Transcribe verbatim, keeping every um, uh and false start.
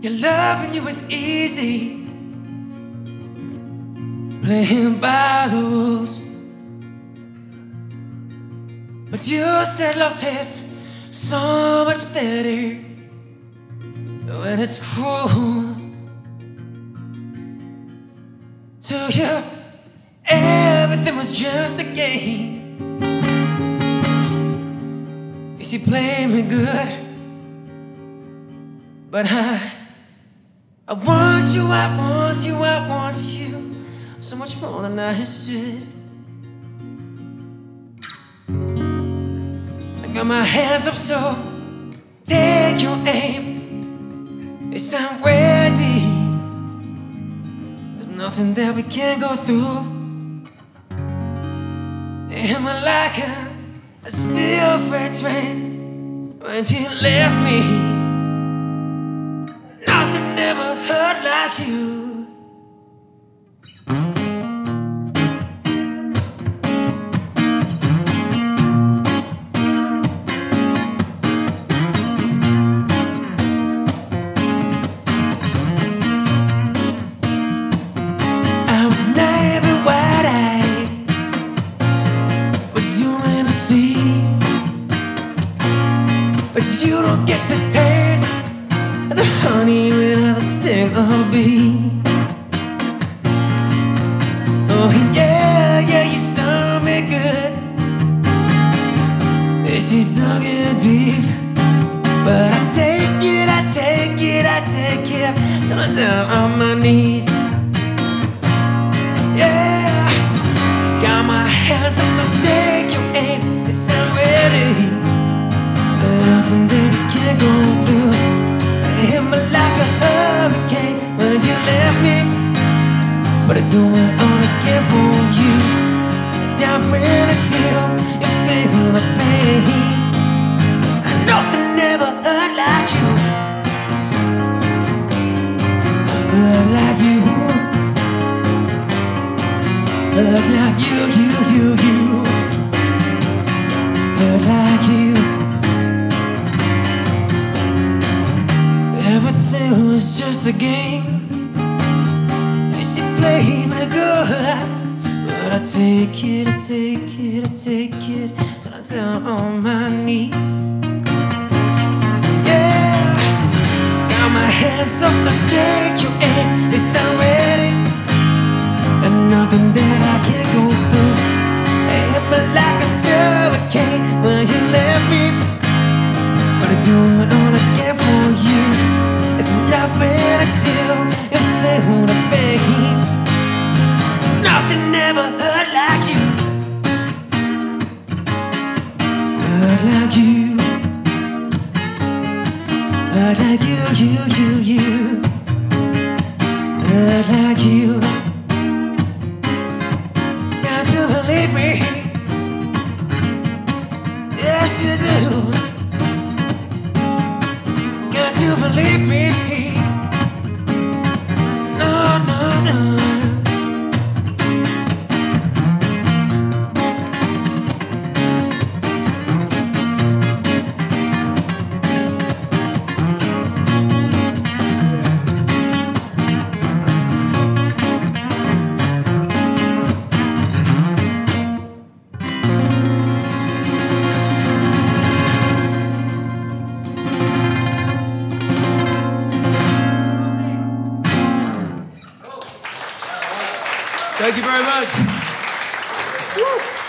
Your loving you was easy, playing by the rules. But you said love tastes so much better when it's cruel. To you, everything was just a game. You see, play me good, but I, I want you, I want you, I want you so much more than I should. I got my hands up, so take your aim. Yes, I'm ready. There's nothing that we can't go through. Am I like a, a steel freight train when you left me? Nothing ever hurt like you. But you don't get to taste the honey without the sting of a bee. Oh yeah, yeah, you saw me good. Yeah, she's dug in deep. But I take it, I take it, I take it till I'm down on my knees. Yeah, got my hands up, so take your aim. Yes, I'm ready. Nothing that we can't go through. It hit me like a hurricane when you left me, but I do it all again for you. Down until you feel the pain. And nothing ever hurt like you, hurt like you, hurt like you, you, you, you, hurt like you. Everything was just a game. And she played me good, but I take it, I take it, I take it till I'm down on my knees. Yeah, got my hands up, so take your aim. Yes, I'm ready, and nothing that I can't go through. It hit me like a hurricane when you left me, but I do it all again for you. It's not real until you feel the pain. Nothing ever hurt like you, hurt like you, hurt like you, you, you, you, hurt like you. Got to believe me, yes you do. Got to believe me. No, no, no. Thank you very much. Woo.